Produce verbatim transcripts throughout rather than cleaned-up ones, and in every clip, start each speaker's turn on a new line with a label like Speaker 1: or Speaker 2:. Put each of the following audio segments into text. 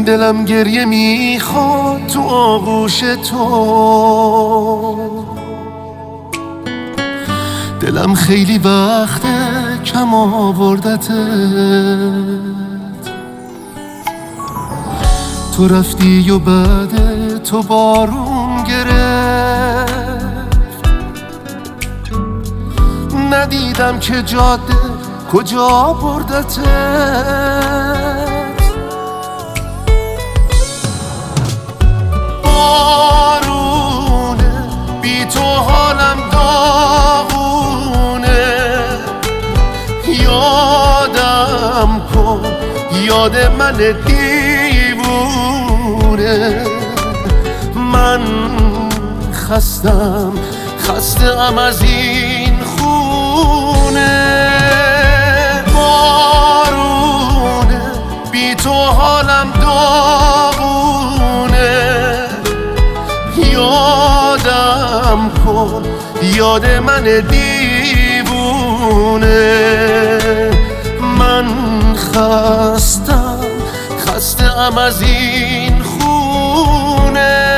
Speaker 1: دلم گریه میخواد تو آغوش تو، دلم خیلی وقته کم آوردتت. تو رفتی و بعد تو بارون گرفت، ندیدم که جاده کجا بردتت. بارونه بی تو حالم داغونه، یادم کن یاد من دیوونه. من خستم خستم از این خونه. بارونه بی تو حالم داغونه، یادم کن یاد من دیوونه. من خستم خستم از این خونه.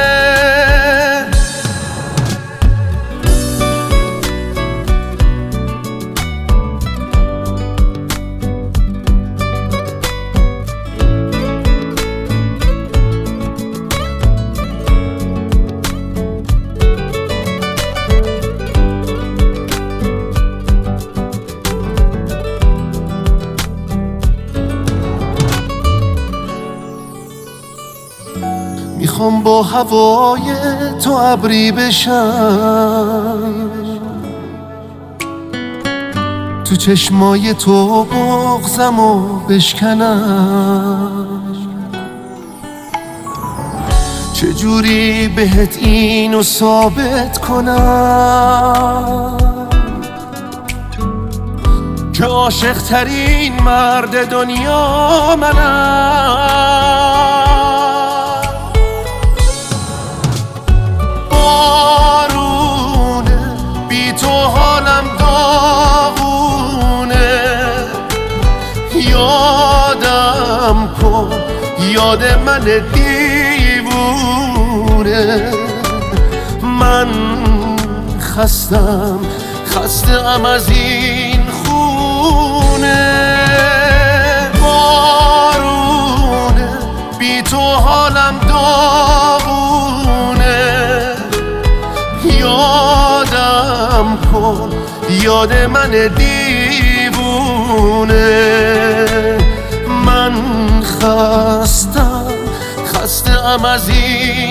Speaker 1: میخوام با هوای تو ابری بشم، تو چشمای تو بغضمو بشکنم. چجوری بهت اینو ثابت کنم که عاشق ترین مرد دنیا منم. بارونه بی تو حالم داغونه، یادم کن یاد من دیوونه. من خستم خستم از این خونه. بارونه بی تو حالم داغونه، یادم کن یاد من دیوونه. من خستم خستم از این